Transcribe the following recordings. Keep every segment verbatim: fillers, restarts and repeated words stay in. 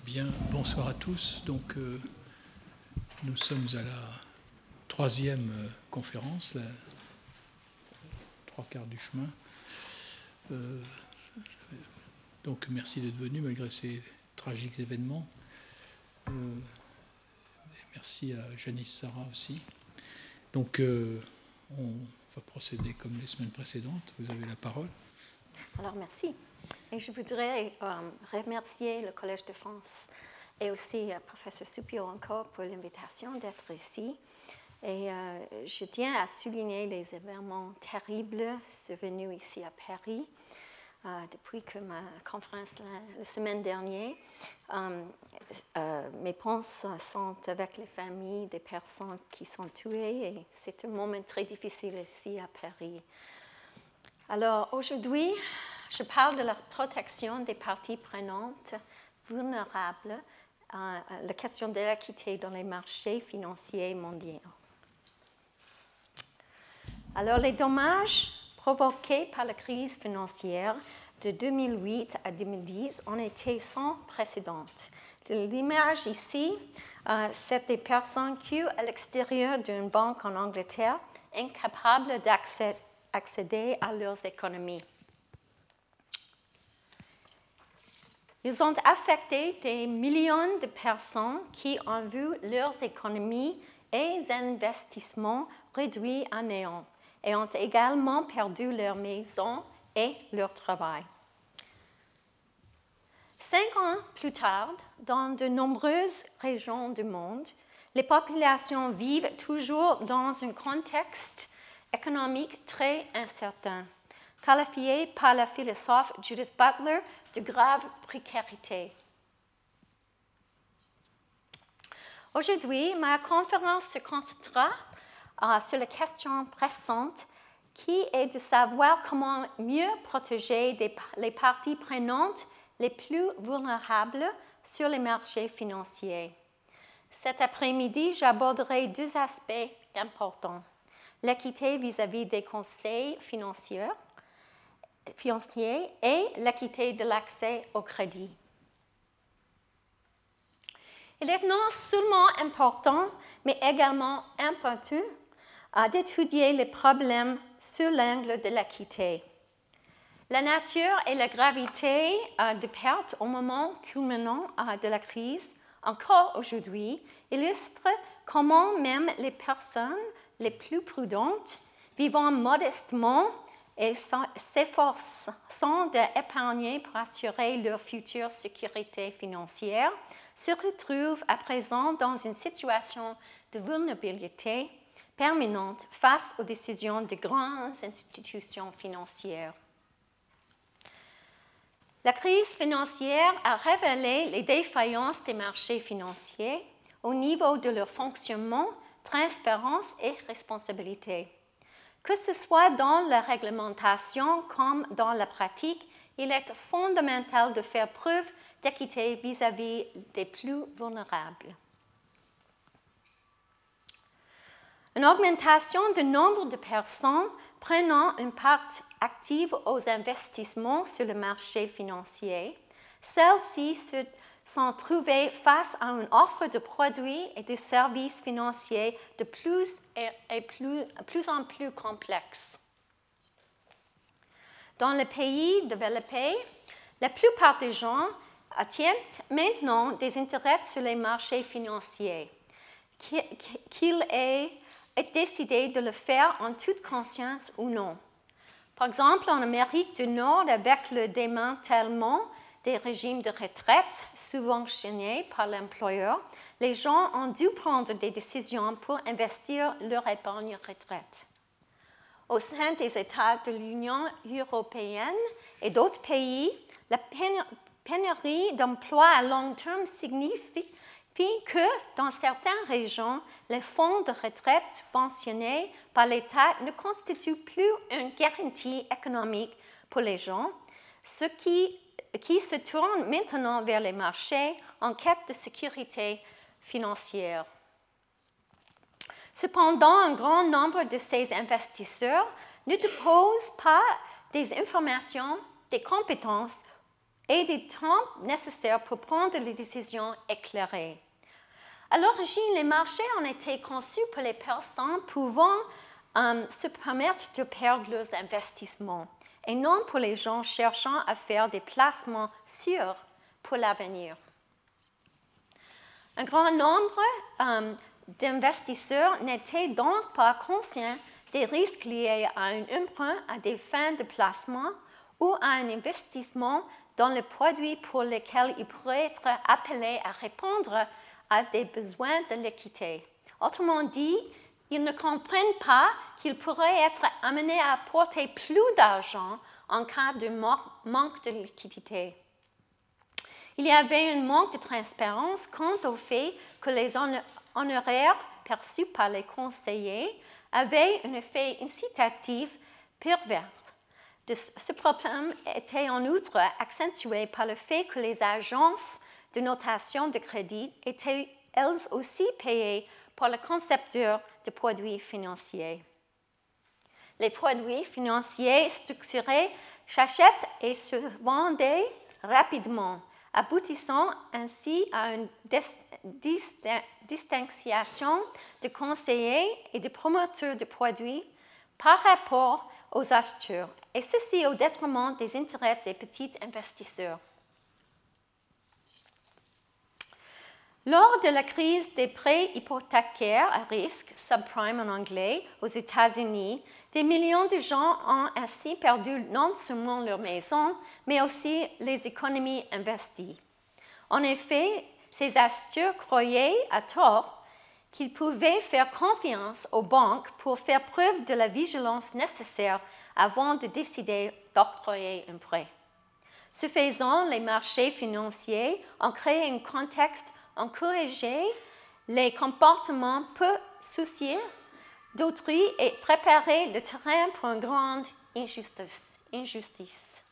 Bien, bonsoir à tous. Donc, euh, nous sommes à la troisième euh, conférence, la, trois quarts du chemin. Euh, donc, merci d'être venu malgré ces tragiques événements. Euh, merci à Janice Sarah aussi. Donc, euh, on va procéder comme les semaines précédentes. Vous avez la parole. Alors, merci. Et je voudrais euh, remercier le Collège de France et aussi le euh, professeur Supio encore pour l'invitation d'être ici. Et euh, je tiens à souligner les événements terribles survenus ici à Paris euh, depuis que ma conférence la, la semaine dernière. Euh, euh, mes pensées sont avec les familles des personnes qui sont tuées et c'est un moment très difficile ici à Paris. Alors aujourd'hui, je parle de la protection des parties prenantes vulnérables à la question de l'équité dans les marchés financiers mondiaux. Alors, les dommages provoqués par la crise financière de deux mille huit à deux mille dix ont été sans précédent. L'image ici, euh, c'est des personnes qui, à l'extérieur d'une banque en Angleterre, incapables d'accéder à leurs économies. Ils ont affecté des millions de personnes qui ont vu leurs économies et investissements réduits à néant et ont également perdu leur maison et leur travail. Cinq ans plus tard, dans de nombreuses régions du monde, les populations vivent toujours dans un contexte économique très incertain, qualifié par la philosophe Judith Butler de grave précarité. Aujourd'hui, ma conférence se concentrera euh, sur la question pressante qui est de savoir comment mieux protéger des, les parties prenantes les plus vulnérables sur les marchés financiers. Cet après-midi, j'aborderai deux aspects importants: l'équité vis-à-vis des conseils financiers financiers et l'équité de l'accès au crédit. Il est non seulement important, mais également important euh, d'étudier les problèmes sous l'angle de l'équité. La nature et la gravité euh, des pertes au moment culminant euh, de la crise, encore aujourd'hui, illustrent comment même les personnes les plus prudentes, vivant modestement et s'efforçant d'épargner pour assurer leur future sécurité financière, se retrouvent à présent dans une situation de vulnérabilité permanente face aux décisions de grandes institutions financières. La crise financière a révélé les défaillances des marchés financiers au niveau de leur fonctionnement, transparence et responsabilité. Que ce soit dans la réglementation comme dans la pratique, il est fondamental de faire preuve d'équité vis-à-vis des plus vulnérables. Une augmentation du nombre de personnes prenant une part active aux investissements sur le marché financier, celles-ci se sont trouvées face à une offre de produits et de services financiers de plus et plus, plus en plus complexe. Dans les pays développés, la plupart des gens tiennent maintenant des intérêts sur les marchés financiers, qu'ils aient décidé de le faire en toute conscience ou non. Par exemple, en Amérique du Nord, avec le démantèlement des régimes de retraite subventionnés par l'employeur, les gens ont dû prendre des décisions pour investir leur épargne retraite. Au sein des États de l'Union européenne et d'autres pays, la pénurie d'emplois à long terme signifie que dans certaines régions, les fonds de retraite subventionnés par l'État ne constituent plus une garantie économique pour les gens, ce qui qui se tournent maintenant vers les marchés en quête de sécurité financière. Cependant, un grand nombre de ces investisseurs ne disposent pas des informations, des compétences et du temps nécessaire pour prendre des décisions éclairées. À l'origine, les marchés ont été conçus pour les personnes pouvant um, se permettre de perdre leurs investissements et non pour les gens cherchant à faire des placements sûrs pour l'avenir. Un grand nombre um, d'investisseurs n'étaient donc pas conscients des risques liés à un emprunt à des fins de placement ou à un investissement dans le produit pour lequel ils pourraient être appelés à répondre à des besoins de l'équité. Autrement dit, ils ne comprennent pas qu'ils pourraient être amenés à apporter plus d'argent en cas de manque de liquidité. Il y avait un manque de transparence quant au fait que les honoraires perçus par les conseillers avaient un effet incitatif pervers. Ce problème était en outre accentué par le fait que les agences de notation de crédit étaient elles aussi payées par le concepteur de produits financiers. Les produits financiers structurés s'achètent et se vendaient rapidement, aboutissant ainsi à une dis- distinction de conseillers et de promoteurs de produits par rapport aux acheteurs, et ceci au détriment des intérêts des petits investisseurs. Lors de la crise des prêts hypothécaires à risque, subprime en anglais, aux États-Unis, des millions de gens ont ainsi perdu non seulement leur maison, mais aussi les économies investies. En effet, ces acheteurs croyaient à tort qu'ils pouvaient faire confiance aux banques pour faire preuve de la vigilance nécessaire avant de décider d'octroyer un prêt. Ce faisant, les marchés financiers ont créé un contexte encourageant les comportements peu soucieux d'autrui et préparé le terrain pour une grande injustice. injustice.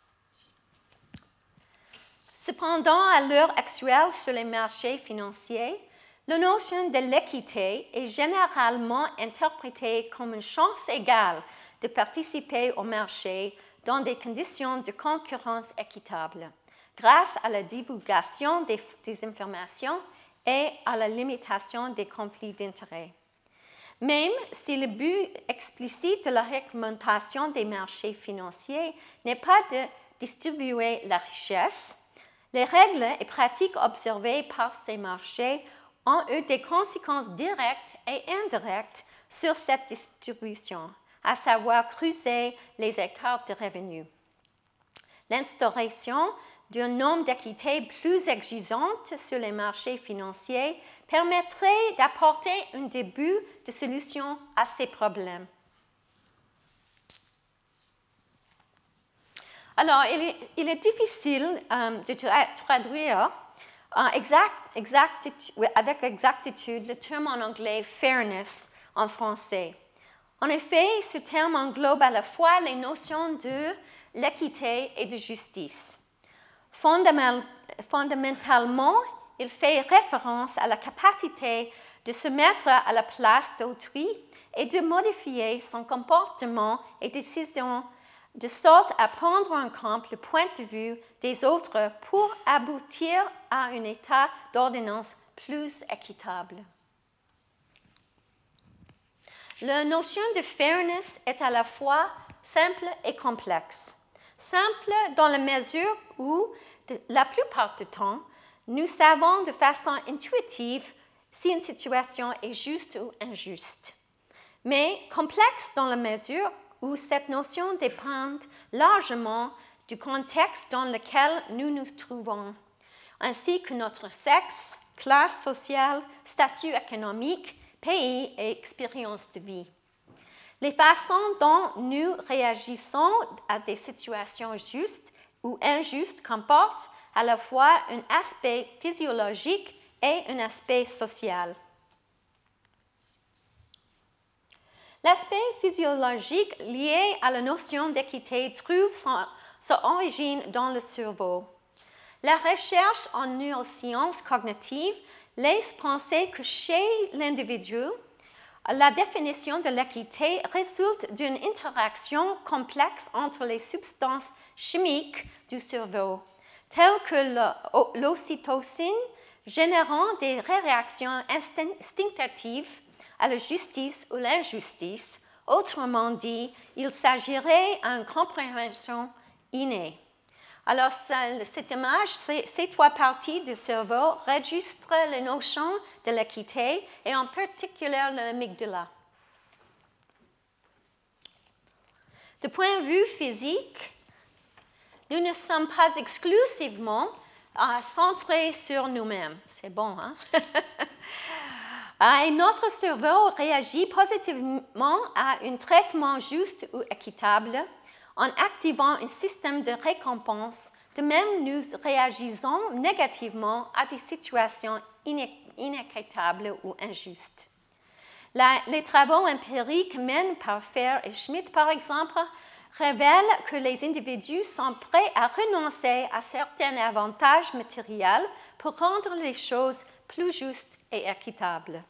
Cependant, à l'heure actuelle sur les marchés financiers, la notion de l'équité est généralement interprétée comme une chance égale de participer au marché dans des conditions de concurrence équitable, grâce à la divulgation des, des informations et à la limitation des conflits d'intérêts. Même si le but explicite de la réglementation des marchés financiers n'est pas de distribuer la richesse, les règles et pratiques observées par ces marchés ont eu des conséquences directes et indirectes sur cette distribution, à savoir creuser les écarts de revenus. L'instauration d'un nombre d'équité plus exigeante sur les marchés financiers permettrait d'apporter un début de solution à ces problèmes. Alors, il est, il est difficile um, de traduire uh, exact, exactitude, avec exactitude le terme en anglais « fairness » en français. En effet, ce terme englobe à la fois les notions de l'équité et de justice. Fondamentalement, il fait référence à la capacité de se mettre à la place d'autrui et de modifier son comportement et décisions de sorte à prendre en compte le point de vue des autres pour aboutir à un état d'ordonnance plus équitable. La notion de fairness est à la fois simple et complexe. Simple dans la mesure où, de, la plupart du temps, nous savons de façon intuitive si une situation est juste ou injuste. Mais complexe dans la mesure où cette notion dépend largement du contexte dans lequel nous nous trouvons, ainsi que notre sexe, classe sociale, statut économique, pays et expérience de vie. Les façons dont nous réagissons à des situations justes ou injustes comportent à la fois un aspect physiologique et un aspect social. L'aspect physiologique lié à la notion d'équité trouve son, son origine dans le cerveau. La recherche en neurosciences cognitives laisse penser que chez l'individu, la définition de l'équité résulte d'une interaction complexe entre les substances chimiques du cerveau, tels que l'ocytocine, générant des réactions instinctives à la justice ou l'injustice. Autrement dit, il s'agirait d'une compréhension innée. Alors, cette image, ces, ces trois parties du cerveau registrent les notions de l'équité et en particulier l'amygdala. De point de vue physique, nous ne sommes pas exclusivement euh, centrés sur nous-mêmes. C'est bon, hein? Et notre cerveau réagit positivement à un traitement juste ou équitable en activant un système de récompense. De même, nous réagissons négativement à des situations inéquitables ou injustes. La, les travaux empiriques menés par Fair et Schmidt, par exemple, révèlent que les individus sont prêts à renoncer à certains avantages matériels pour rendre les choses plus justes et équitables.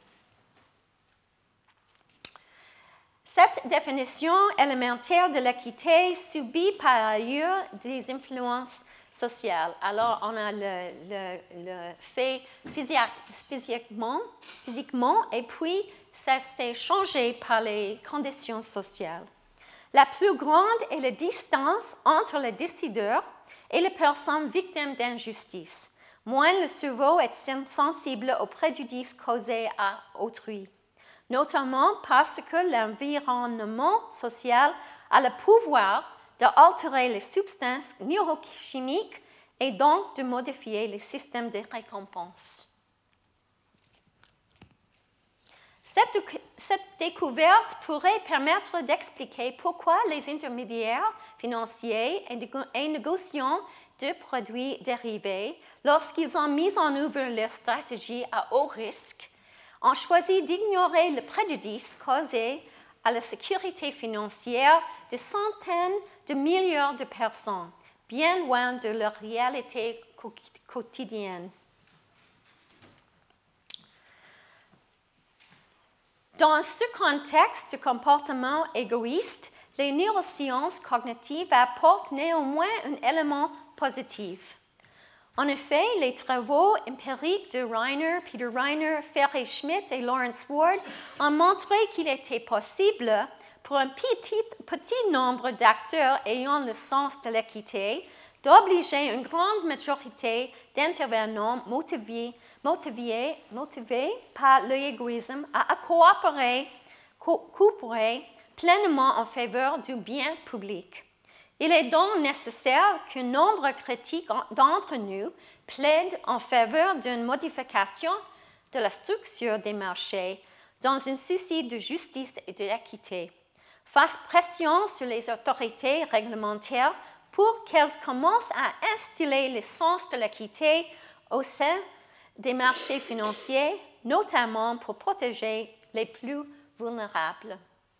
Cette définition élémentaire de l'équité subit par ailleurs des influences sociales. Alors, on a le, le, le fait physique, physiquement, physiquement, et puis ça s'est changé par les conditions sociales. La plus grande est la distance entre les décideurs et les personnes victimes d'injustice. Moins le cerveau est sensible aux préjudices causés à autrui, notamment parce que l'environnement social a le pouvoir d'altérer les substances neurochimiques et donc de modifier les systèmes de récompense. Cette, cette découverte pourrait permettre d'expliquer pourquoi les intermédiaires financiers et négociants de produits dérivés, lorsqu'ils ont mis en œuvre leur stratégie à haut risque, ont choisi d'ignorer le préjudice causé à la sécurité financière de centaines de milliards de personnes, bien loin de leur réalité quotidienne. Dans ce contexte de comportement égoïste, les neurosciences cognitives apportent néanmoins un élément positif. En effet, les travaux empiriques de Reiner, Peter Reiner, Ferry Schmidt et Lawrence Ward ont montré qu'il était possible pour un petit, petit nombre d'acteurs ayant le sens de l'équité d'obliger une grande majorité d'intervenants motivés, motivés, motivés par l'égoïsme à coopérer, co- coopérer pleinement en faveur du bien public. Il est donc nécessaire qu'un nombre critique d'entre nous plaide en faveur d'une modification de la structure des marchés dans un souci de justice et d'équité. Fasse pression sur les autorités réglementaires pour qu'elles commencent à instiller le sens de l'équité au sein des marchés financiers, notamment pour protéger les plus vulnérables.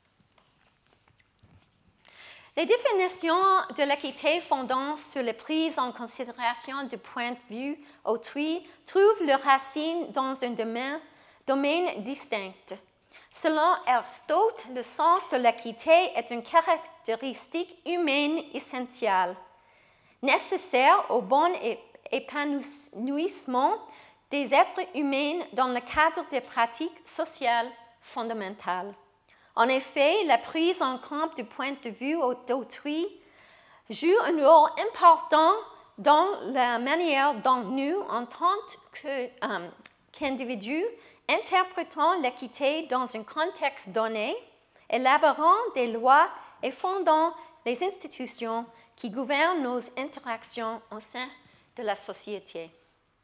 Les définitions de l'équité fondant sur la prise en considération du point de vue autrui trouvent leurs racines dans un domaine, domaine distinct. Selon Aristote, le sens de l'équité est une caractéristique humaine essentielle, nécessaire au bon épanouissement des êtres humains dans le cadre des pratiques sociales fondamentales. En effet, la prise en compte du point de vue d'autrui joue un rôle important dans la manière dont nous, en tant que, um, qu'individus, interprétons l'équité dans un contexte donné, élaborant des lois et fondant les institutions qui gouvernent nos interactions au sein de la société.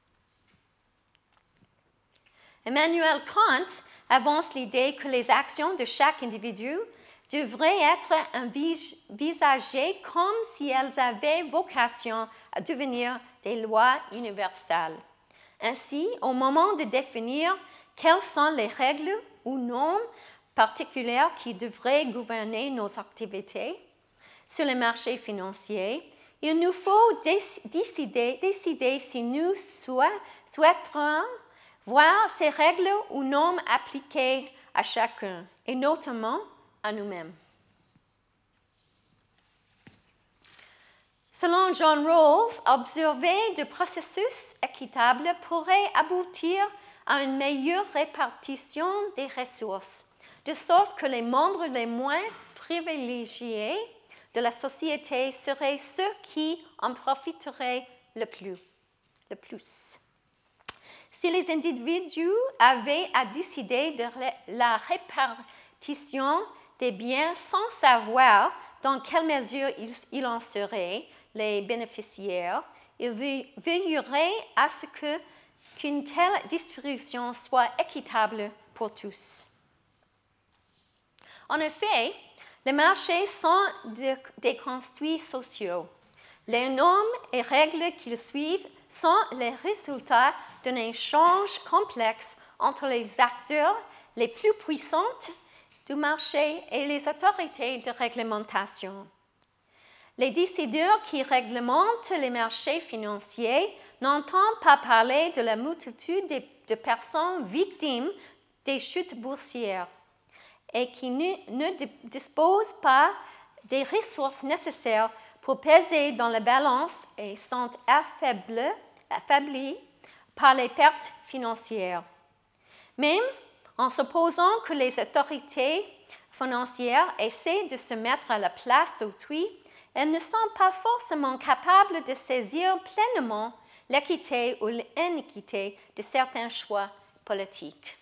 Emmanuel Kant avance l'idée que les actions de chaque individu devraient être envisagées comme si elles avaient vocation à devenir des lois universelles. Ainsi, au moment de définir quelles sont les règles ou normes particulières qui devraient gouverner nos activités sur le marché financier, il nous faut décider, décider si nous souhaiterons voir ces règles ou normes appliquées à chacun, et notamment à nous-mêmes. Selon John Rawls, observer des processus équitables pourrait aboutir à une meilleure répartition des ressources, de sorte que les membres les moins privilégiés de la société seraient ceux qui en profiteraient le plus. Le plus. Si les individus avaient à décider de la répartition des biens sans savoir dans quelle mesure ils en seraient les bénéficiaires, ils veilleraient à ce que, qu'une telle distribution soit équitable pour tous. En effet, les marchés sont des construits sociaux. Les normes et règles qu'ils suivent sont les résultats d'un échange complexe entre les acteurs les plus puissants du marché et les autorités de réglementation. Les décideurs qui réglementent les marchés financiers n'entendent pas parler de la multitude de, de personnes victimes des chutes boursières et qui ne, ne disposent pas des ressources nécessaires pour peser dans la balance et sont affaiblis, affaiblis par les pertes financières. Même en supposant que les autorités financières essaient de se mettre à la place d'autrui, elles ne sont pas forcément capables de saisir pleinement l'équité ou l'inéquité de certains choix politiques.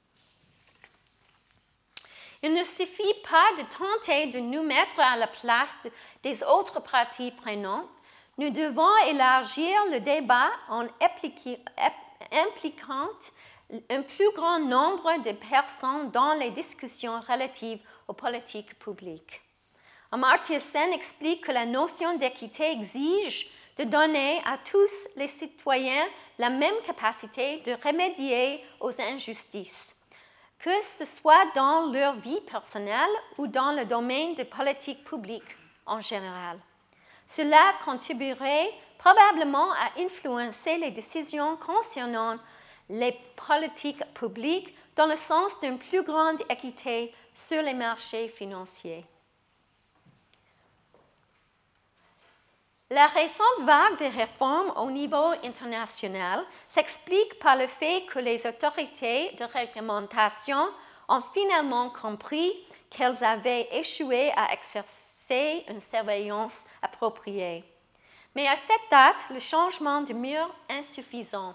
Il ne suffit pas de tenter de nous mettre à la place de, des autres parties prenantes. Nous devons élargir le débat en impliquant un plus grand nombre de personnes dans les discussions relatives aux politiques publiques. Amartya Sen explique que la notion d'équité exige de donner à tous les citoyens la même capacité de remédier aux injustices, que ce soit dans leur vie personnelle ou dans le domaine des politiques publiques en général. Cela contribuerait probablement à influencer les décisions concernant les politiques publiques dans le sens d'une plus grande équité sur les marchés financiers. La récente vague de réformes au niveau international s'explique par le fait que les autorités de réglementation ont finalement compris qu'elles avaient échoué à exercer une surveillance appropriée. Mais à cette date, le changement demeure insuffisant.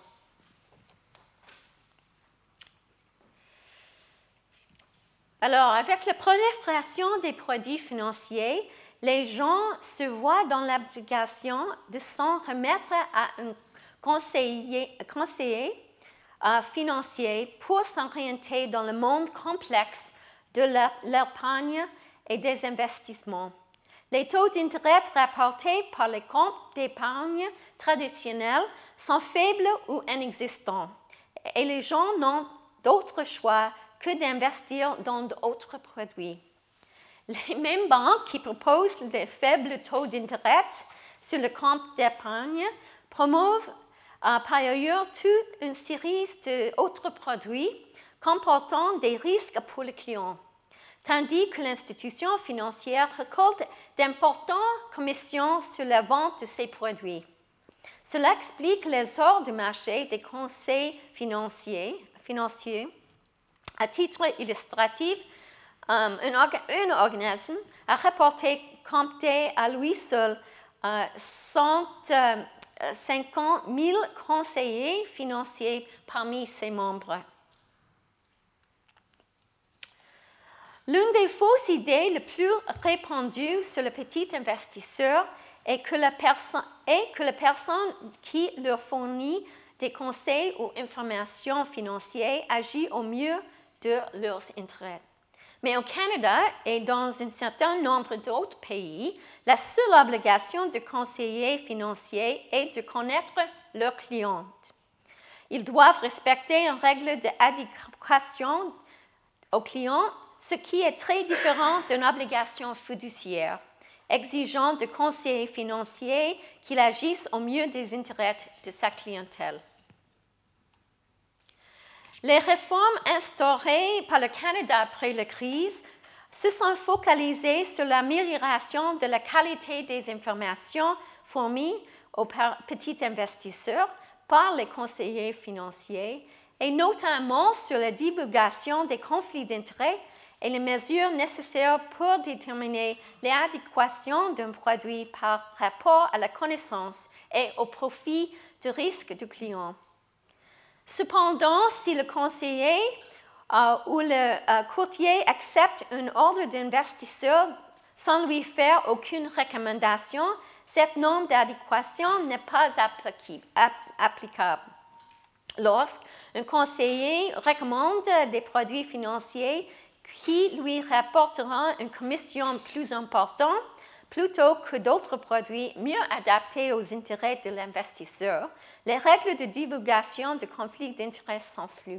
Alors, avec la prolifération des produits financiers, les gens se voient dans l'obligation de s'en remettre à un conseiller, conseiller euh, financier pour s'orienter dans le monde complexe de l'épargne et des investissements. Les taux d'intérêt rapportés par les comptes d'épargne traditionnels sont faibles ou inexistants et les gens n'ont d'autre choix que d'investir dans d'autres produits. Les mêmes banques qui proposent des faibles taux d'intérêt sur le compte d'épargne promouvent euh, par ailleurs toute une série d'autres produits comportant des risques pour le client, tandis que l'institution financière récolte d'importantes commissions sur la vente de ces produits. Cela explique l'essor du marché des conseils financiers. financiers. À titre illustratif, Um, un, orga, un organisme a rapporté compter à lui seul uh, cent cinquante mille conseillers financiers parmi ses membres. L'une des fausses idées les plus répandues sur le petit investisseur est que la, perso- est que la personne qui leur fournit des conseils ou informations financières agit au mieux de leurs intérêts. Mais au Canada et dans un certain nombre d'autres pays, la seule obligation de conseiller financier est de connaître leurs clients. Ils doivent respecter une règle d'adéquation aux clients, ce qui est très différent d'une obligation fiduciaire, exigeant de conseillers financiers qu'il agisse au mieux des intérêts de sa clientèle. Les réformes instaurées par le Canada après la crise se sont focalisés sur l'amélioration de la qualité des informations fournies aux petits investisseurs par les conseillers financiers et notamment sur la divulgation des conflits d'intérêts et les mesures nécessaires pour déterminer l'adéquation d'un produit par rapport à la connaissance et au profit du risque du client. Cependant, si le conseiller euh, ou le euh, courtier accepte un ordre d'investisseur sans lui faire aucune recommandation, cette norme d'adéquation n'est pas applicable. Lorsqu'un conseiller recommande des produits financiers qui lui rapporteront une commission plus importante plutôt que d'autres produits mieux adaptés aux intérêts de l'investisseur, les règles de divulgation de conflits d'intérêts sont floues.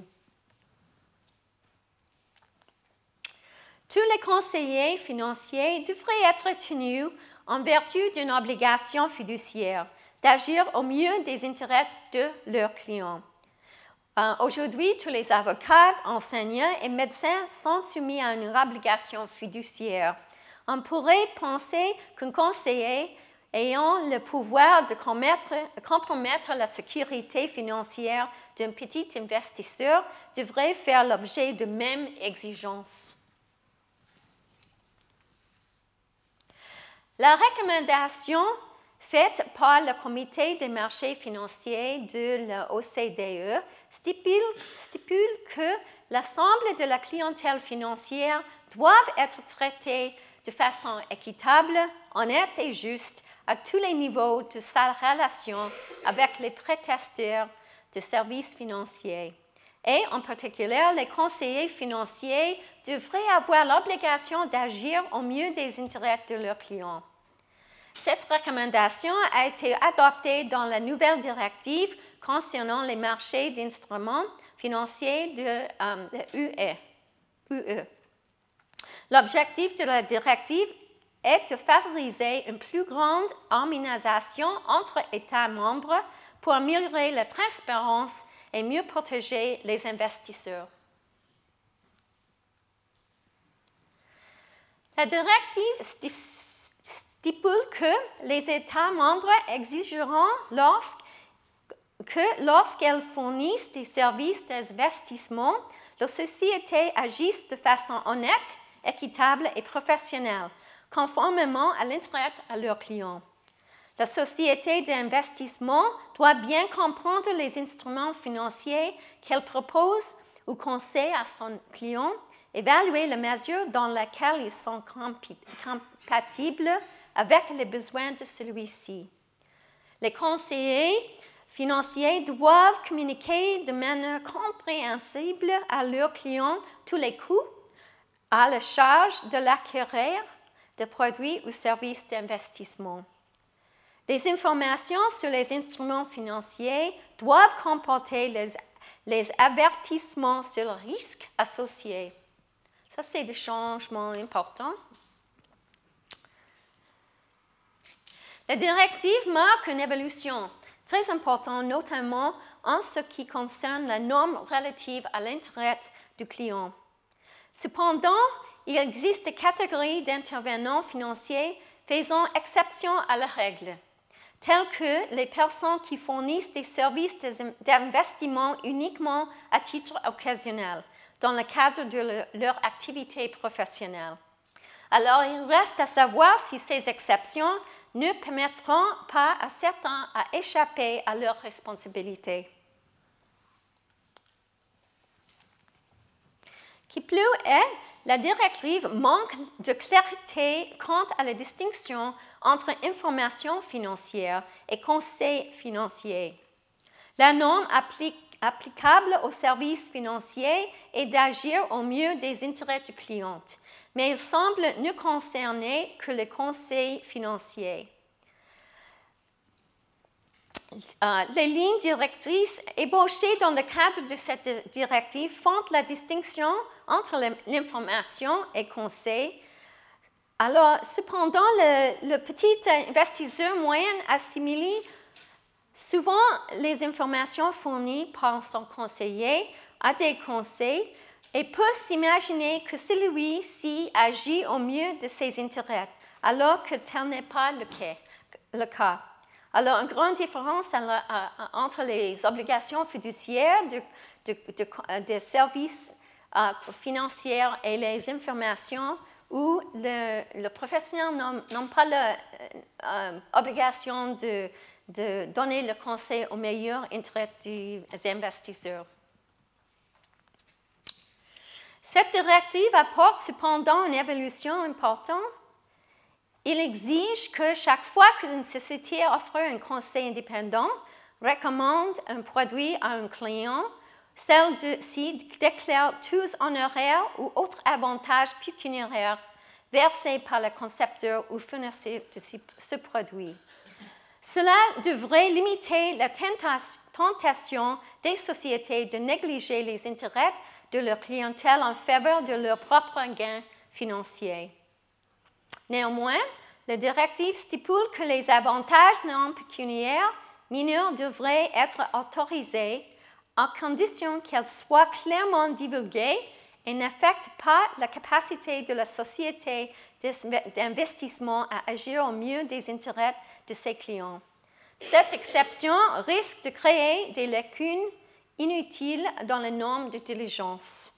Tous les conseillers financiers devraient être tenus, en vertu d'une obligation fiduciaire, d'agir au mieux des intérêts de leurs clients. Euh, aujourd'hui, tous les avocats, enseignants et médecins sont soumis à une obligation fiduciaire. On pourrait penser qu'un conseiller ayant le pouvoir de compromettre la sécurité financière d'un petit investisseur devrait faire l'objet de mêmes exigences. La recommandation faite par le Comité des marchés financiers de la O C D E stipule, stipule que l'ensemble de la clientèle financière doit être traitée de façon équitable, honnête et juste à tous les niveaux de sa relation avec les prestataires de services financiers. Et en particulier, les conseillers financiers devraient avoir l'obligation d'agir au mieux des intérêts de leurs clients. Cette recommandation a été adoptée dans la nouvelle directive concernant les marchés d'instruments financiers de, um, de U E. L'objectif de la directive est de favoriser une plus grande harmonisation entre États membres pour améliorer la transparence et mieux protéger les investisseurs. La directive stipule que les États membres exigeront lorsque, que lorsqu'elles fournissent des services d'investissement, leurs sociétés agissent de façon honnête, équitable et professionnelle, conformément à l'intérêt de leurs clients. La société d'investissement doit bien comprendre les instruments financiers qu'elle propose ou conseille à son client, évaluer la mesure dans laquelle ils sont compatibles avec les besoins de celui-ci. Les conseillers financiers doivent communiquer de manière compréhensible à leurs clients tous les coûts à la charge de l'acquéreur de produits ou services d'investissement. Les informations sur les instruments financiers doivent comporter les, les avertissements sur le risque associé. Ça, c'est des changements importants. La directive marque une évolution très importante, notamment en ce qui concerne la norme relative à l'intérêt du client. Cependant, il existe des catégories d'intervenants financiers faisant exception à la règle, telles que les personnes qui fournissent des services d'investissement uniquement à titre occasionnel, dans le cadre de leur activité professionnelle. Alors, il reste à savoir si ces exceptions ne permettront pas à certains à échapper à leurs responsabilités. Qui plus est, la directive manque de clarté quant à la distinction entre information financière et conseil financier. La norme applique, applicable aux services financiers est d'agir au mieux des intérêts du client, mais il semble ne concerner que le conseil financier. Euh, les lignes directrices ébauchées dans le cadre de cette directive font la distinction entre l'information et conseil. Alors, cependant, le, le petit investisseur moyen assimile souvent les informations fournies par son conseiller à des conseils et peut s'imaginer que celui-ci agit au mieux de ses intérêts, alors que tel n'est pas le cas. Alors, une grande différence entre les obligations fiduciaires de, de, de, de services euh, financiers et les informations où le, le professionnel n'a pas l'obligation de, de donner le conseil au meilleur intérêt des investisseurs. Cette directive apporte cependant une évolution importante. Il exige que chaque fois qu'une société offre un conseil indépendant, recommande un produit à un client, celle-ci déclare tous honoraires ou autres avantages pécuniaires versés par le concepteur ou fournisseur de ce produit. Cela devrait limiter la tentation des sociétés de négliger les intérêts de leur clientèle en faveur de leurs propres gains financiers. Néanmoins, la directive stipule que les avantages non pécuniaires mineurs devraient être autorisés à condition qu'elles soient clairement divulguées et n'affectent pas la capacité de la société d'investissement à agir au mieux des intérêts de ses clients. Cette exception risque de créer des lacunes inutiles dans les normes de diligence.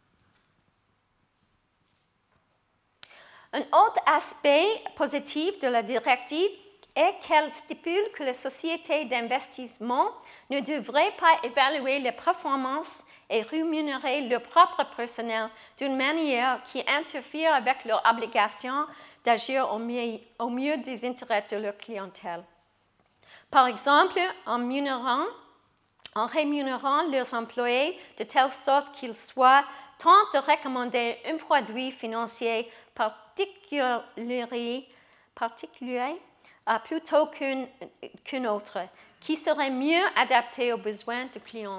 Un autre aspect positif de la directive est qu'elle stipule que les sociétés d'investissement ne devraient pas évaluer les performances et rémunérer leur propre personnel d'une manière qui interfère avec leur obligation d'agir au mieux, au mieux des intérêts de leur clientèle. Par exemple, en rémunérant, en rémunérant leurs employés de telle sorte qu'ils soient tentés de recommander un produit financier particulier, particulier uh, plutôt qu'un, qu'un autre, qui serait mieux adapté aux besoins du client.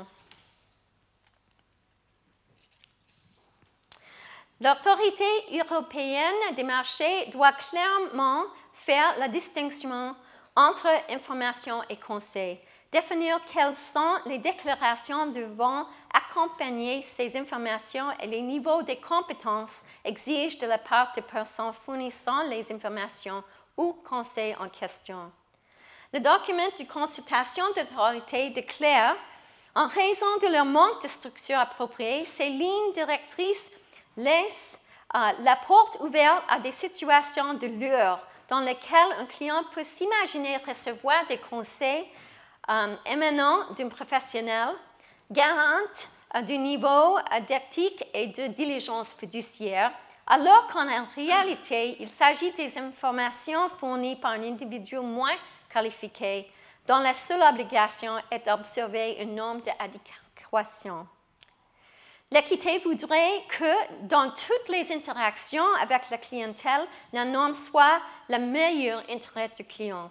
L'autorité européenne des marchés doit clairement faire la distinction entre information et conseil, définir quelles sont les déclarations devant accompagner ces informations et les niveaux de compétences exigés de la part des personnes fournissant les informations ou conseils en question. Le document de consultation d'autorité déclare, en raison de leur manque de structure appropriée, ces lignes directrices laissent euh, la porte ouverte à des situations de leurre dans lesquelles un client peut s'imaginer recevoir des conseils euh, émanant d'un professionnel garante euh, du niveau euh, d'éthique et de diligence fiduciaire, alors qu'en réalité, il s'agit des informations fournies par un individu moins qualifié, dont la seule obligation est d'observer une norme d'adéquation. L'équité voudrait que dans toutes les interactions avec la clientèle, la norme soit le meilleur intérêt du client.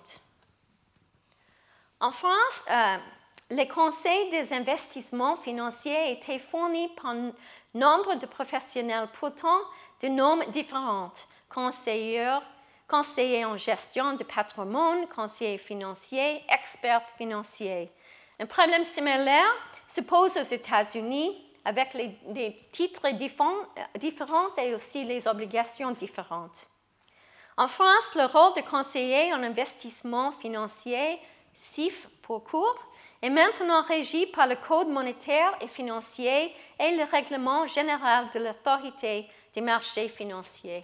En France, euh, les conseils des investissements financiers étaient fournis par nombre de professionnels pourtant de normes différentes, conseillers, conseillers en gestion de patrimoine, conseillers financiers, experts financiers. Un problème similaire se pose aux États-Unis avec les, les titres différents et aussi les obligations différentes. En France, le rôle de conseiller en investissement financier, C I F pour court, est maintenant régi par le Code monétaire et financier et le Règlement général de l'autorité des marchés financiers.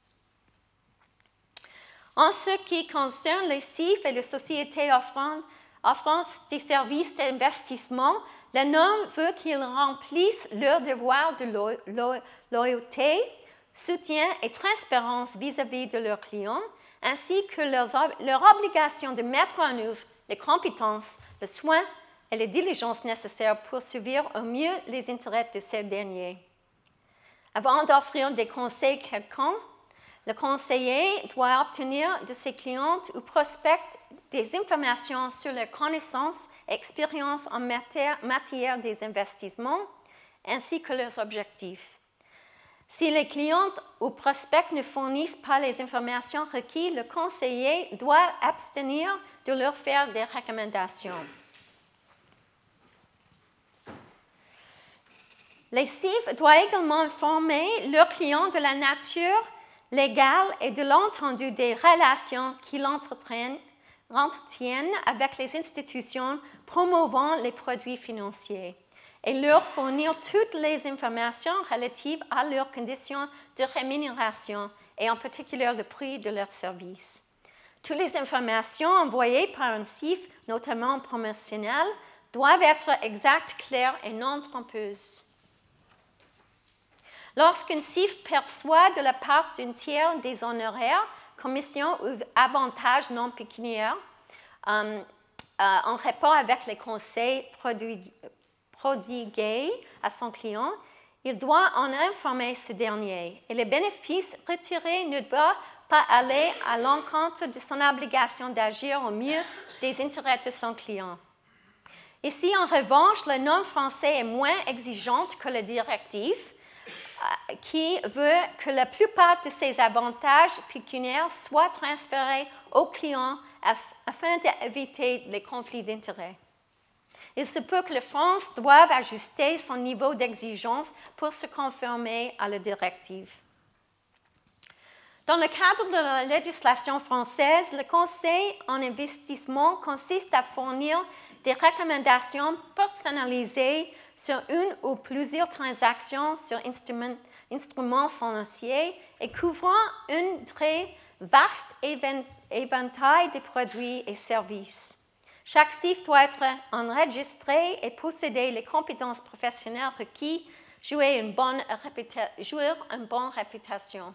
En ce qui concerne les C I F et les sociétés offrant, offrant des services d'investissement, la norme veut qu'ils remplissent leur devoir de lo- lo- loyauté, soutien et transparence vis-à-vis de leurs clients, ainsi que leurs ob- leur obligation de mettre en œuvre les compétences, le soin et les diligences nécessaires pour servir au mieux les intérêts de ces derniers. Avant d'offrir des conseils quelconques, le conseiller doit obtenir de ses clients ou prospects des informations sur leurs connaissances et expériences en matière, matière des investissements, ainsi que leurs objectifs. Si les clients ou prospects ne fournissent pas les informations requises, le conseiller doit abstenir de leur faire des recommandations. Les C I F doivent également informer leurs clients de la nature légale et de l'étendue des relations qu'ils entretiennent, entretiennent avec les institutions promouvant les produits financiers et leur fournir toutes les informations relatives à leurs conditions de rémunération et en particulier le prix de leurs services. Toutes les informations envoyées par un C I F, notamment promotionnelles, doivent être exactes, claires et non trompeuses. Lorsqu'un C I F perçoit de la part d'un tiers des honoraires, commissions ou avantages non pécuniaires euh, euh, en rapport avec les conseils prodigués à son client, il doit en informer ce dernier et les bénéfices retirés ne doivent pas aller à l'encontre de son obligation d'agir au mieux des intérêts de son client. Ici, en revanche, le norme français est moins exigeante que la directive euh, qui veut que la plupart de ces avantages pécuniaires soient transférés aux clients af- afin d'éviter les conflits d'intérêts. Il se peut que la France doive ajuster son niveau d'exigence pour se conformer à la directive. Dans le cadre de la législation française, le conseil en investissement consiste à fournir des recommandations personnalisées sur une ou plusieurs transactions sur instruments, instruments financiers et couvrant un très vaste éventail de produits et services. Chaque C I F doit être enregistré et posséder les compétences professionnelles requises, jouer une bonne, réputa- jouer une bonne réputation.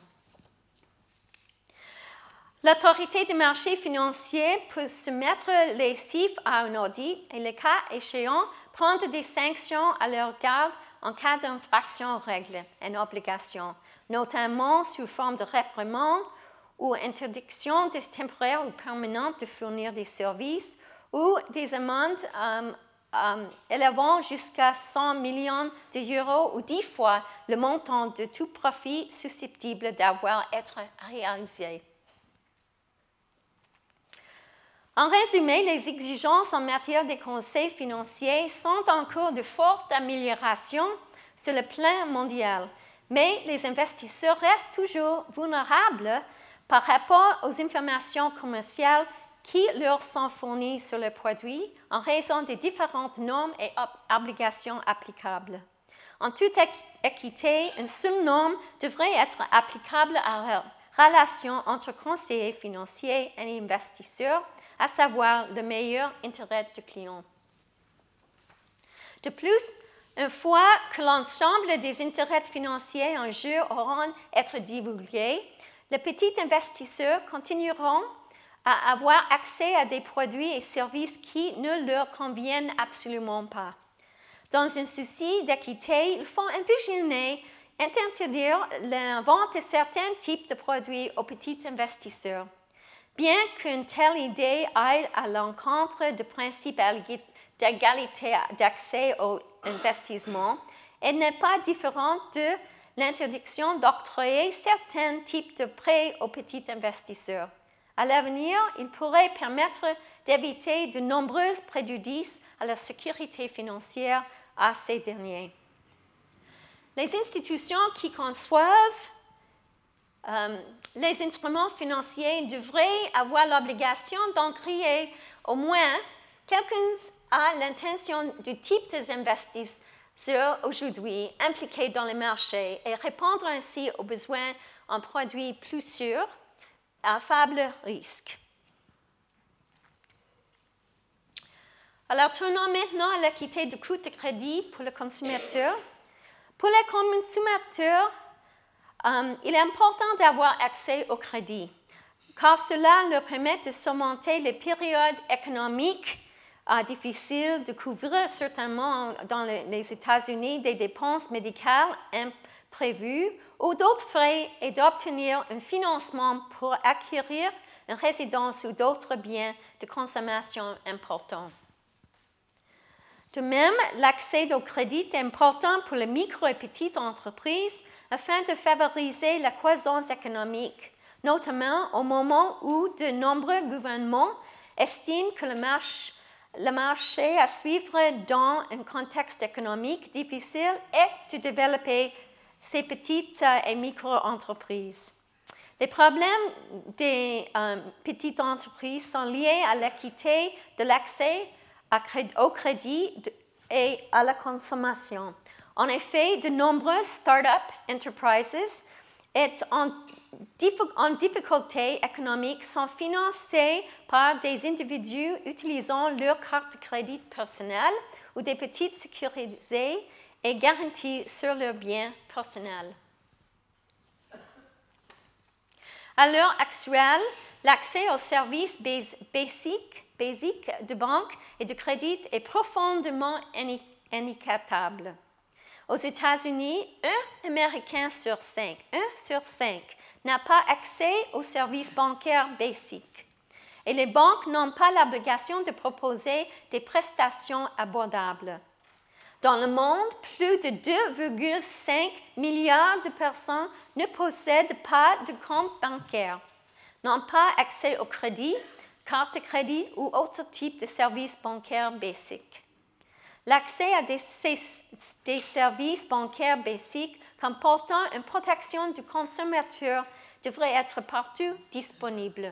L'autorité des marchés financiers peut soumettre les C I F à un audit et, le cas échéant, prendre des sanctions à leur garde en cas d'infraction aux règles et obligations, notamment sous forme de réprimande ou interdiction temporaire ou permanente de fournir des services ou des amendes euh, euh, élevant jusqu'à cent millions d'euros ou dix fois le montant de tout profit susceptible d'avoir été réalisé. En résumé, les exigences en matière de conseils financiers sont en cours de forte amélioration sur le plan mondial, mais les investisseurs restent toujours vulnérables par rapport aux informations commerciales qui leur sont fournies sur le produit en raison des différentes normes et obligations applicables. En toute équité, une seule norme devrait être applicable à la relation entre conseillers financiers et investisseurs, à savoir le meilleur intérêt du client. De plus, une fois que l'ensemble des intérêts financiers en jeu auront été divulgués, les petits investisseurs continueront à avoir accès à des produits et services qui ne leur conviennent absolument pas. Dans un souci d'équité, il faut envisager interdire la vente de certains types de produits aux petits investisseurs. Bien qu'une telle idée aille à l'encontre du principe d'égalité d'accès aux investissements, elle n'est pas différente de l'interdiction d'octroyer certains types de prêts aux petits investisseurs. À l'avenir, il pourrait permettre d'éviter de nombreux préjudices à la sécurité financière à ces derniers. Les institutions qui conçoivent euh, les instruments financiers devraient avoir l'obligation d'en créer au moins quelques à l'intention du type des investisseurs aujourd'hui impliqués dans le marché et répondre ainsi aux besoins en produits plus sûrs à faible risque. Alors, tournons maintenant à l'équité du coût de crédit pour le consommateur. Pour les consommateurs, euh, il est important d'avoir accès au crédit, car cela leur permet de surmonter les périodes économiques euh, difficiles, de couvrir certainement dans les, les États-Unis des dépenses médicales imprévues ou d'autres frais et d'obtenir un financement pour acquérir une résidence ou d'autres biens de consommation importants. De même, l'accès au crédit est important pour les micro et petites entreprises afin de favoriser la croissance économique, notamment au moment où de nombreux gouvernements estiment que le marché Le marché à suivre dans un contexte économique difficile est de développer ces petites et micro-entreprises. Les problèmes des euh, petites entreprises sont liés à l'équité de l'accès au crédit et à la consommation. En effet, de nombreuses start-up enterprises en, en difficulté économique sont financées par des individus utilisant leur carte de crédit personnelle ou des petites sécurisées et garanties sur leurs biens personnels. À l'heure actuelle, l'accès aux services basiques basic de banque et de crédit est profondément handicapable. Aux États-Unis, un Américain sur cinq, un sur cinq, n'a pas accès aux services bancaires basiques. Et les banques n'ont pas l'obligation de proposer des prestations abordables. Dans le monde, plus de deux virgule cinq milliards de personnes ne possèdent pas de compte bancaire, n'ont pas accès au crédit, carte de crédit ou autre type de services bancaires basiques. L'accès à des, des services bancaires basiques comportant une protection du consommateur devrait être partout disponible.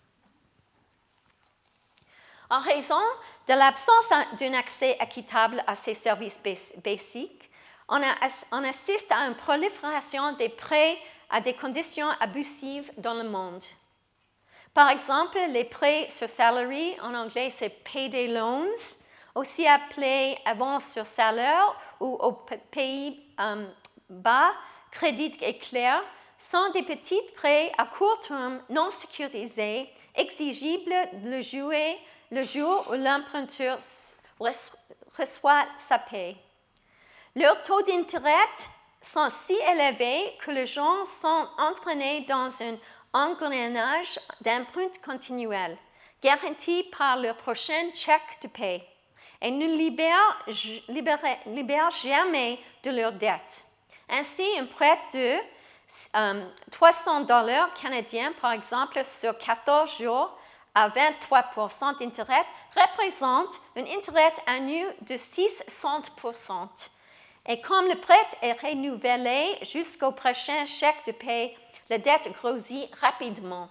En raison de l'absence d'un accès équitable à ces services basiques, on, a, on assiste à une prolifération des prêts à des conditions abusives dans le monde. Par exemple, les prêts sur salary, en anglais c'est payday loans, aussi appelés avance sur salaire ou au pays um, bas, crédit éclair, sont des petits prêts à court terme non sécurisés, exigibles le jour, le jour où l'emprunteur reçoit sa paie. Leurs taux d'intérêt sont si élevés que les gens sont entraînés dans un engrenage d'emprunt continuel, garanti par leur prochain chèque de paie, et ne libèrent, libèrent, libèrent jamais de leurs dettes. Ainsi, un prêt de um, trois cents dollars canadiens, par exemple, sur quatorze jours, à vingt-trois pour cent d'intérêt, représente un intérêt annuel de six cents pour cent. Et comme le prêt est renouvelé jusqu'au prochain chèque de paie, la dette grossit rapidement.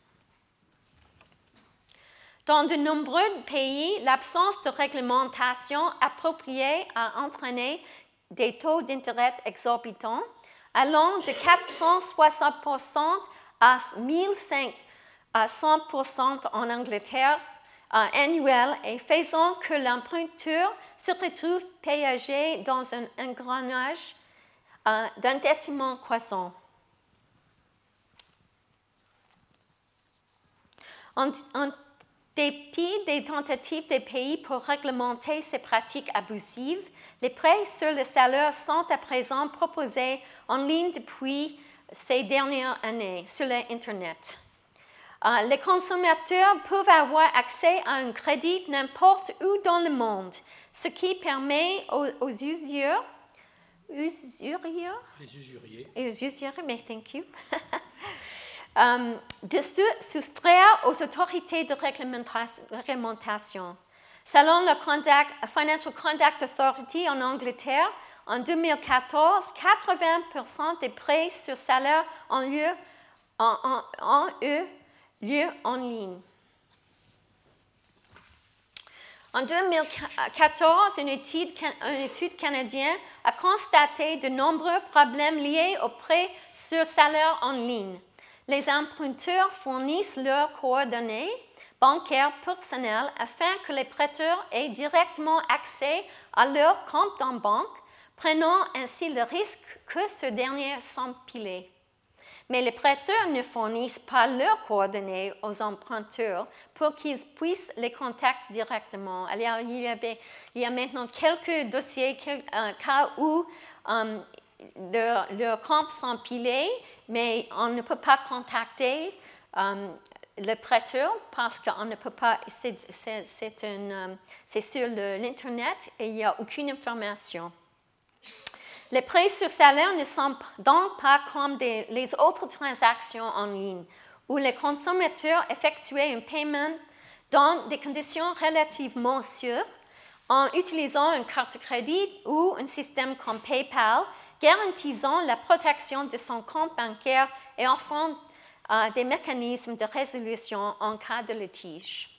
Dans de nombreux pays, l'absence de réglementation appropriée a entraîné des taux d'intérêt exorbitants, allant de quatre cent soixante pour cent à mille cent pour cent en Angleterre euh, annuel et faisant que l'emprunteur se retrouve piégé dans un engrenage euh, d'endettement croissant. En, en dépit des tentatives des pays pour réglementer ces pratiques abusives, les prêts sur le salaire sont à présent proposés en ligne depuis ces dernières années sur l'Internet. Uh, les consommateurs peuvent avoir accès à un crédit n'importe où dans le monde, ce qui permet aux, aux usuriers, usuriers, les usuriers, aux usuriers, mais thank you, um, de se soustraire aux autorités de réglementation. Selon le Conduct, Financial Conduct Authority en Angleterre, en deux mille quatorze, quatre-vingts pour cent des prêts sur salaire ont lieu en, en, en eux lieu en ligne. En deux mille quatorze, une étude, une étude canadienne a constaté de nombreux problèmes liés aux prêts sur salaire en ligne. Les emprunteurs fournissent leurs coordonnées bancaires personnelles afin que les prêteurs aient directement accès à leur compte en banque, prenant ainsi le risque que ce dernier s'empile. Mais les prêteurs ne fournissent pas leurs coordonnées aux emprunteurs pour qu'ils puissent les contacter directement. Alors, il y, avait, il y a maintenant quelques dossiers, quelques euh, cas où um, leurs leur comptes sont pilés, mais on ne peut pas contacter um, le prêteur parce qu'on ne peut pas, c'est, c'est, c'est, un, um, c'est sur le, l'Internet et il n'y a aucune information. Les prêts sur salaire ne sont donc pas comme des, les autres transactions en ligne, où les consommateurs effectuaient un paiement dans des conditions relativement sûres en utilisant une carte de crédit ou un système comme PayPal, garantissant la protection de son compte bancaire et offrant euh, des mécanismes de résolution en cas de litige.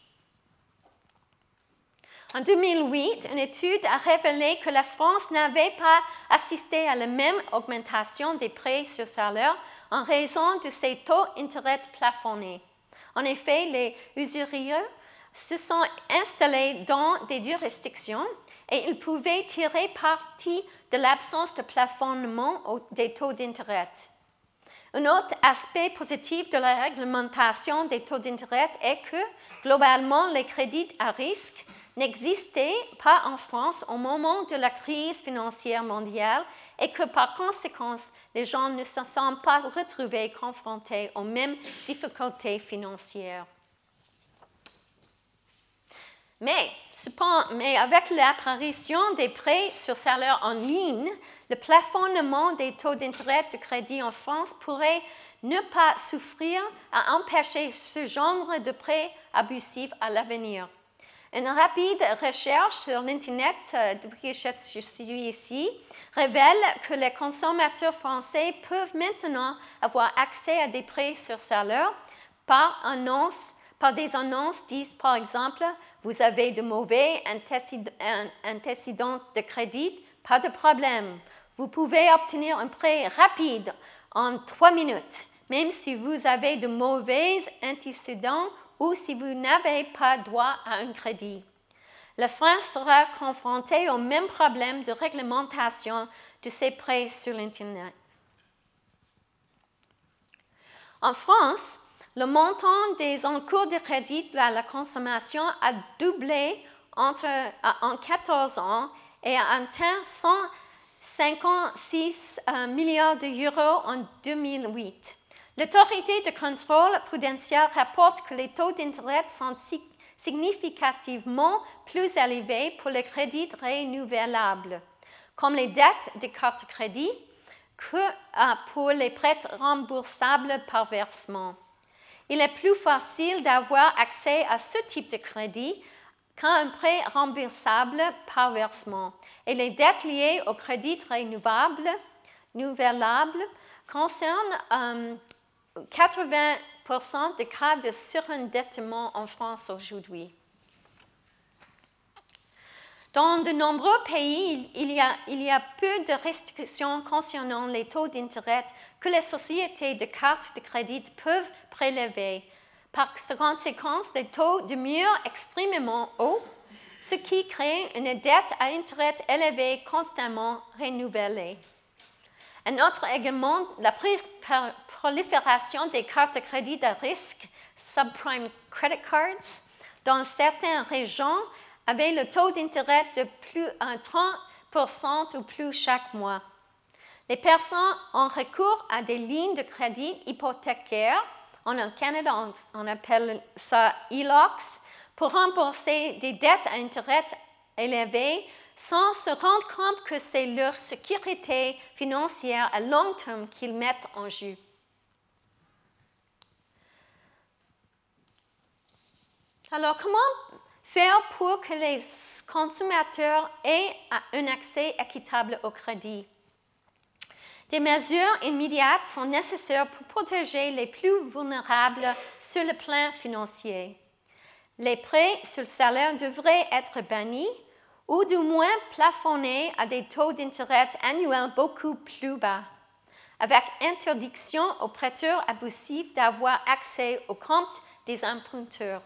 En deux mille huit, une étude a révélé que la France n'avait pas assisté à la même augmentation des prêts sur salaire en raison de ses taux d'intérêt plafonnés. En effet, les usuriers se sont installés dans des juridictions et ils pouvaient tirer parti de l'absence de plafonnement des taux d'intérêt. Un autre aspect positif de la réglementation des taux d'intérêt est que, globalement, les crédits à risque n'existaient pas en France au moment de la crise financière mondiale et que, par conséquent, les gens ne se sont pas retrouvés confrontés aux mêmes difficultés financières. Mais, mais avec l'apparition des prêts sur salaire en ligne, le plafonnement des taux d'intérêt de crédit en France pourrait ne pas suffire à empêcher ce genre de prêts abusifs à l'avenir. Une rapide recherche sur l'Internet, euh, depuis que je suis ici, révèle que les consommateurs français peuvent maintenant avoir accès à des prêts sur salaire par, annonce, par des annonces disent par exemple « Vous avez de mauvais antécédents de crédit, pas de problème. Vous pouvez obtenir un prêt rapide en trois minutes, même si vous avez de mauvais antécédents ou si vous n'avez pas droit à un crédit. » La France sera confrontée au même problème de réglementation de ces prêts sur l'Internet. En France, le montant des encours de crédit à la consommation a doublé entre, en quatorze ans et a atteint cent cinquante-six milliards d'euros en deux mille huit. L'autorité de contrôle prudentiel rapporte que les taux d'intérêt sont significativement plus élevés pour les crédits renouvelables, comme les dettes de carte de crédit, que pour les prêts remboursables par versement. Il est plus facile d'avoir accès à ce type de crédit qu'un prêt remboursable par versement, et les dettes liées aux crédits renouvelables, renouvelables concernent euh, quatre-vingts pour cent des cas de surendettement en France aujourd'hui. Dans de nombreux pays, il y, a, il y a peu de restrictions concernant les taux d'intérêt que les sociétés de cartes de crédit peuvent prélever. Par conséquent, les taux demeurent extrêmement hauts, ce qui crée une dette à intérêt élevé constamment renouvelée. Un autre également, la prolifération des cartes de crédit à risque, subprime credit cards, dans certaines régions, avec le taux d'intérêt de plus de trente pour cent ou plus chaque mois. Les personnes ont recours à des lignes de crédit hypothécaires, en Canada on appelle ça E L O Cs, pour rembourser des dettes à intérêt élevé sans se rendre compte que c'est leur sécurité financière à long terme qu'ils mettent en jeu. Alors, comment faire pour que les consommateurs aient un accès équitable au crédit? Des mesures immédiates sont nécessaires pour protéger les plus vulnérables sur le plan financier. Les prêts sur le salaire devraient être bannis ou du moins plafonnés à des taux d'intérêt annuels beaucoup plus bas, avec interdiction aux prêteurs abusifs d'avoir accès aux comptes des emprunteurs.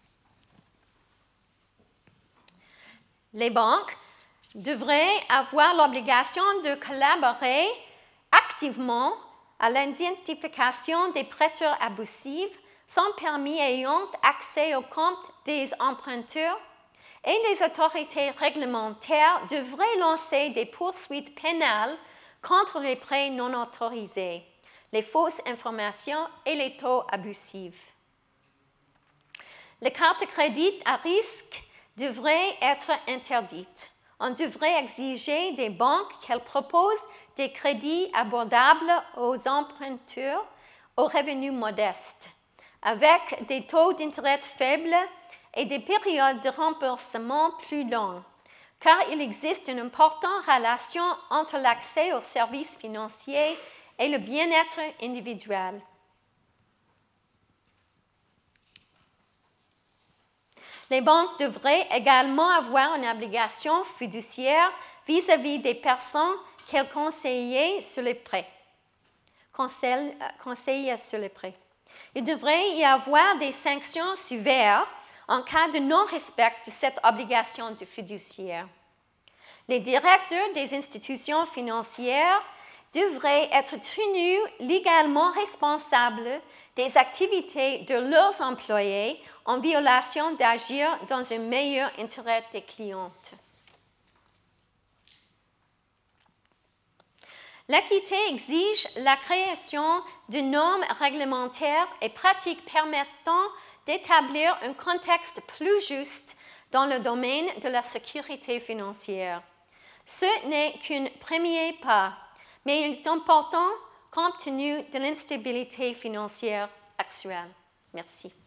Les banques devraient avoir l'obligation de collaborer activement à l'identification des prêteurs abusifs sans permis ayant accès aux comptes des emprunteurs, et les autorités réglementaires devraient lancer des poursuites pénales contre les prêts non autorisés, les fausses informations et les taux abusifs. Les cartes de crédit à risque devraient être interdites. On devrait exiger des banques qu'elles proposent des crédits abordables aux emprunteurs aux revenus modestes, avec des taux d'intérêt faibles et des périodes de remboursement plus longues, car il existe une importante relation entre l'accès aux services financiers et le bien-être individuel. Les banques devraient également avoir une obligation fiduciaire vis-à-vis des personnes qu'elles conseillent sur les prêts. Conseillent, conseillent sur les prêts. Il devrait y avoir des sanctions sévères en cas de non-respect de cette obligation de fiduciaire. Les directeurs des institutions financières devraient être tenus légalement responsables des activités de leurs employés en violation d'agir dans un meilleur intérêt des clients. L'équité exige la création de normes réglementaires et pratiques permettant d'établir un contexte plus juste dans le domaine de la sécurité financière. Ce n'est qu'un premier pas, mais il est important compte tenu de l'instabilité financière actuelle. Merci.